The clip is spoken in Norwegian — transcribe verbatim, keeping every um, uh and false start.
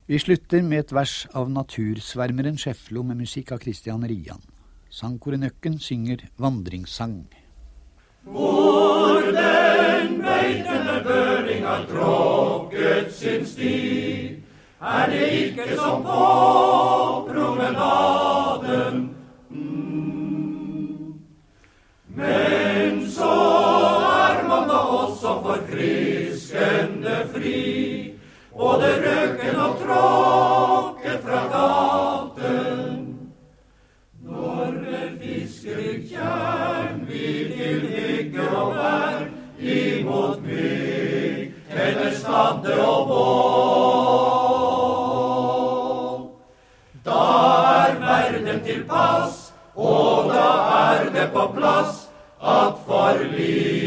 Vi slutter med et vers av natursvermeren Skjeflo med musikk av Christian Rian. Sangkoret Nøkken synger vandringssang. Hvor den beitende børing har tråkket sin sti, er det ikke som på promenaden. Mm. Men så er man da også forfriskende fri, både røken og tråket fra gaten. Når det fisker tjern vi til hygge og vær, imot mygg, tenner stadde og bål. Da er verden til pass, og da er det på plass at for liv